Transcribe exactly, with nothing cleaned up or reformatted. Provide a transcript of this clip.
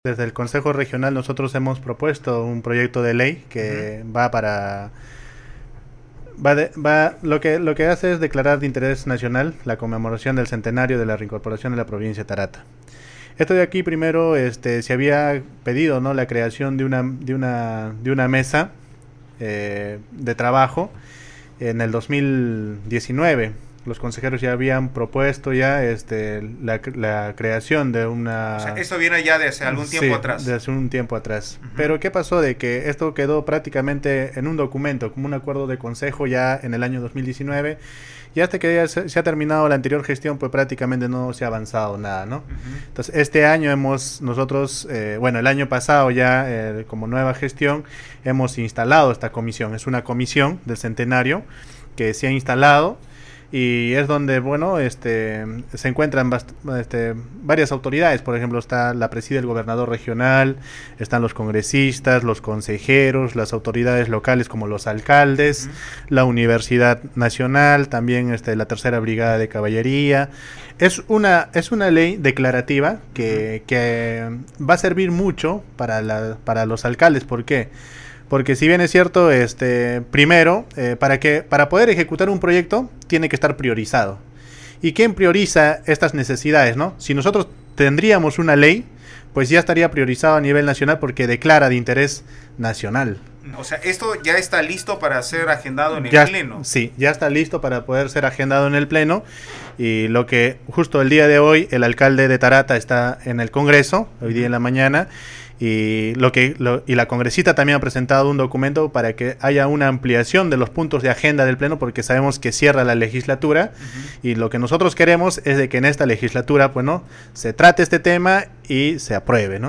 Desde el Consejo Regional nosotros hemos propuesto un proyecto de ley que uh-huh. va para va, de, va lo que lo que hace es declarar de interés nacional la conmemoración del centenario de la reincorporación de la provincia de Tarata. Esto de aquí primero este se había pedido, ¿no?, la creación de una de una de una mesa eh, de trabajo en el dos mil diecinueve. Los consejeros ya habían propuesto ya este la, la creación de una... O sea, eso viene ya de hace algún tiempo sí, atrás. de hace un tiempo atrás. Uh-huh. Pero ¿qué pasó? De que esto quedó prácticamente en un documento, como un acuerdo de consejo ya en el año dos mil diecinueve. Y hasta que ya se, se ha terminado la anterior gestión, pues prácticamente no se ha avanzado nada, ¿no? Uh-huh. Entonces, este año hemos nosotros, eh, bueno, el año pasado ya, eh, como nueva gestión, hemos instalado esta comisión. Es una comisión del centenario que se ha instalado. Y es donde, bueno, este se encuentran bast- este, varias autoridades. Por ejemplo, está la preside el gobernador regional, están los congresistas, los consejeros, las autoridades locales como los alcaldes, uh-huh. la Universidad Nacional, también este, la Tercera Brigada de Caballería. Es una es una ley declarativa que, uh-huh. que va a servir mucho para, la, para los alcaldes. ¿Por qué? Porque si bien es cierto, este, primero, eh, para que para poder ejecutar un proyecto, tiene que estar priorizado. ¿Y quién prioriza estas necesidades, no? Si nosotros tendríamos una ley, pues ya estaría priorizado a nivel nacional porque declara de interés nacional. O sea, esto ya está listo para ser agendado en el ya, pleno. Sí, ya está listo para poder ser agendado en el pleno. Y lo que justo el día de hoy, el alcalde de Tarata está en el Congreso, hoy día en la mañana. Y lo que lo, y la congresista también ha presentado un documento para que haya una ampliación de los puntos de agenda del pleno, porque sabemos que cierra la legislatura. Uh-huh. Y lo que nosotros queremos es de que en esta legislatura, pues, ¿no?, se trate este tema y se apruebe, ¿no?